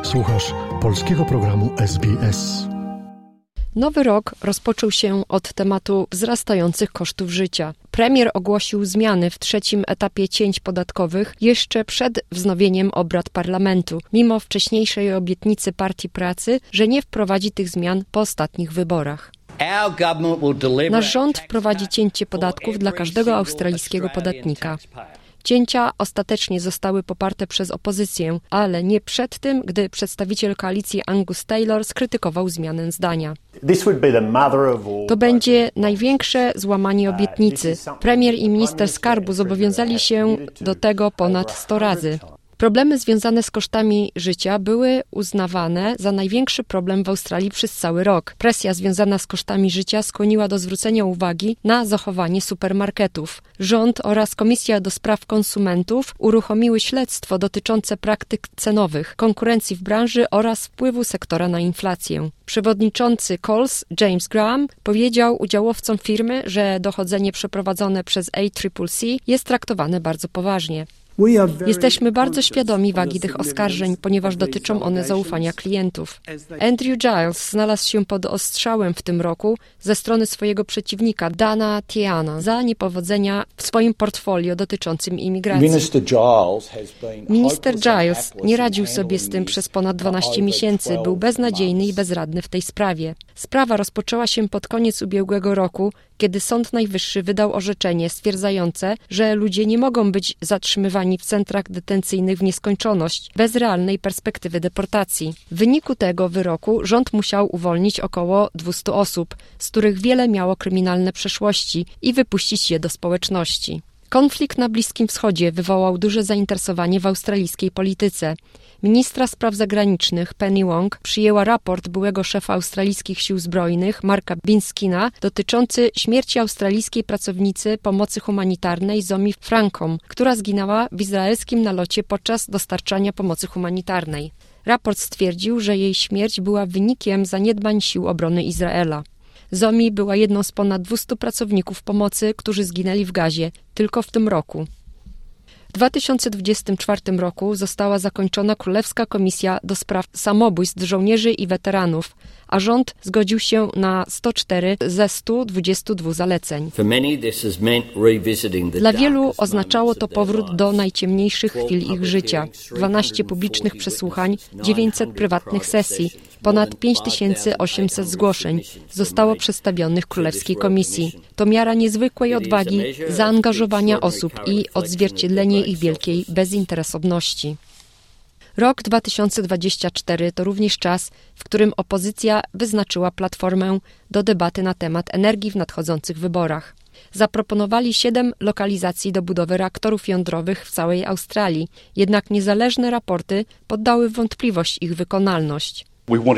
Słuchasz polskiego programu SBS. Nowy rok rozpoczął się od tematu wzrastających kosztów życia. Premier ogłosił zmiany w trzecim etapie cięć podatkowych jeszcze przed wznowieniem obrad parlamentu, mimo wcześniejszej obietnicy Partii Pracy, że nie wprowadzi tych zmian po ostatnich wyborach. Nasz rząd wprowadzi cięcie podatków dla każdego australijskiego podatnika. Cięcia ostatecznie zostały poparte przez opozycję, ale nie przed tym, gdy przedstawiciel koalicji Angus Taylor skrytykował zmianę zdania. To będzie największe złamanie obietnicy. Premier i minister skarbu zobowiązali się do tego ponad 100 razy. Problemy związane z kosztami życia były uznawane za największy problem w Australii przez cały rok. Presja związana z kosztami życia skłoniła do zwrócenia uwagi na zachowanie supermarketów. Rząd oraz Komisja do Spraw Konsumentów uruchomiły śledztwo dotyczące praktyk cenowych, konkurencji w branży oraz wpływu sektora na inflację. Przewodniczący Coles, James Graham, powiedział udziałowcom firmy, że dochodzenie przeprowadzone przez ACCC jest traktowane bardzo poważnie. Jesteśmy bardzo świadomi wagi tych oskarżeń, ponieważ dotyczą one zaufania klientów. Andrew Giles znalazł się pod ostrzałem w tym roku ze strony swojego przeciwnika Dana Tiana za niepowodzenia w swoim portfolio dotyczącym imigracji. Minister Giles nie radził sobie z tym przez ponad 12 miesięcy, był beznadziejny i bezradny w tej sprawie. Sprawa rozpoczęła się pod koniec ubiegłego roku, kiedy Sąd Najwyższy wydał orzeczenie stwierdzające, że ludzie nie mogą być zatrzymywani w centrach detencyjnych w nieskończoność, bez realnej perspektywy deportacji. W wyniku tego wyroku rząd musiał uwolnić około 200 osób, z których wiele miało kryminalne przeszłości, i wypuścić je do społeczności. Konflikt na Bliskim Wschodzie wywołał duże zainteresowanie w australijskiej polityce. Ministra spraw zagranicznych Penny Wong przyjęła raport byłego szefa australijskich sił zbrojnych Marka Binskina dotyczący śmierci australijskiej pracownicy pomocy humanitarnej Zomi Francom, która zginęła w izraelskim nalocie podczas dostarczania pomocy humanitarnej. Raport stwierdził, że jej śmierć była wynikiem zaniedbań sił obrony Izraela. Zomi była jedną z ponad 200 pracowników pomocy, którzy zginęli w Gazie tylko w tym roku. W 2024 roku została zakończona Królewska Komisja do spraw samobójstw żołnierzy i weteranów, a rząd zgodził się na 104 ze 122 zaleceń. Dla wielu oznaczało to powrót do najciemniejszych chwil ich życia. 12 publicznych przesłuchań, 900 prywatnych sesji, ponad 5800 zgłoszeń zostało przedstawionych Królewskiej Komisji. To miara niezwykłej odwagi, zaangażowania osób i odzwierciedlenie ich wielkiej bezinteresowności. Rok 2024 to również czas, w którym opozycja wyznaczyła platformę do debaty na temat energii w nadchodzących wyborach. Zaproponowali 7 lokalizacji do budowy reaktorów jądrowych w całej Australii, jednak niezależne raporty poddały w wątpliwość ich wykonalność.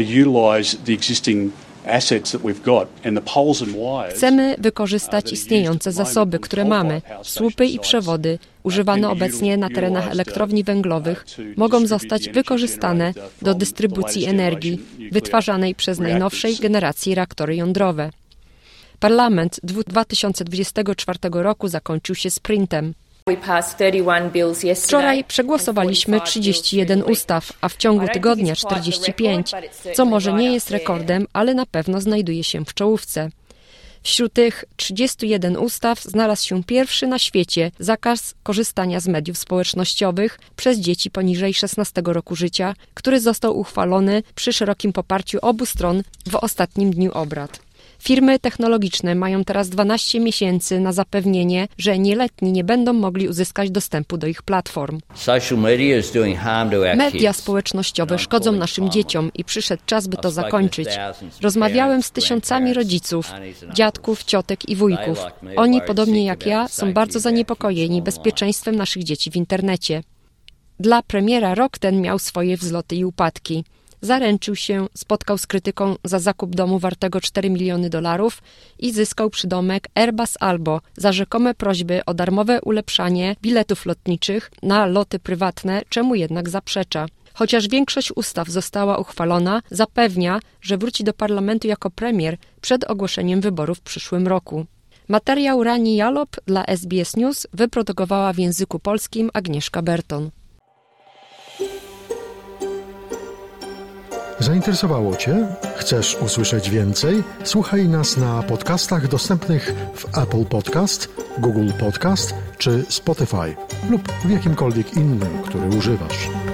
Chcemy wykorzystać istniejące zasoby, które mamy. Słupy i przewody, używane obecnie na terenach elektrowni węglowych, mogą zostać wykorzystane do dystrybucji energii wytwarzanej przez najnowszej generacji reaktory jądrowe. Parlament 2024 roku zakończył się sprintem. Wczoraj przegłosowaliśmy 31 ustaw, a w ciągu tygodnia 45, co może nie jest rekordem, ale na pewno znajduje się w czołówce. Wśród tych 31 ustaw znalazł się pierwszy na świecie zakaz korzystania z mediów społecznościowych przez dzieci poniżej 16 roku życia, który został uchwalony przy szerokim poparciu obu stron w ostatnim dniu obrad. Firmy technologiczne mają teraz 12 miesięcy na zapewnienie, że nieletni nie będą mogli uzyskać dostępu do ich platform. Media społecznościowe szkodzą naszym dzieciom i przyszedł czas, by to zakończyć. Rozmawiałem z tysiącami rodziców, dziadków, ciotek i wujków. Oni, podobnie jak ja, są bardzo zaniepokojeni bezpieczeństwem naszych dzieci w internecie. Dla premiera rok ten miał swoje wzloty i upadki. Zaręczył się, spotkał z krytyką za zakup domu wartego $4 miliony i zyskał przydomek Airbus Albo za rzekome prośby o darmowe ulepszanie biletów lotniczych na loty prywatne, czemu jednak zaprzecza. Chociaż większość ustaw została uchwalona, zapewnia, że wróci do parlamentu jako premier przed ogłoszeniem wyborów w przyszłym roku. Materiał Rani Jalop dla SBS News wyprodukowała w języku polskim Agnieszka Berton. Zainteresowało Cię? Chcesz usłyszeć więcej? Słuchaj nas na podcastach dostępnych w Apple Podcast, Google Podcast czy Spotify lub w jakimkolwiek innym, który używasz.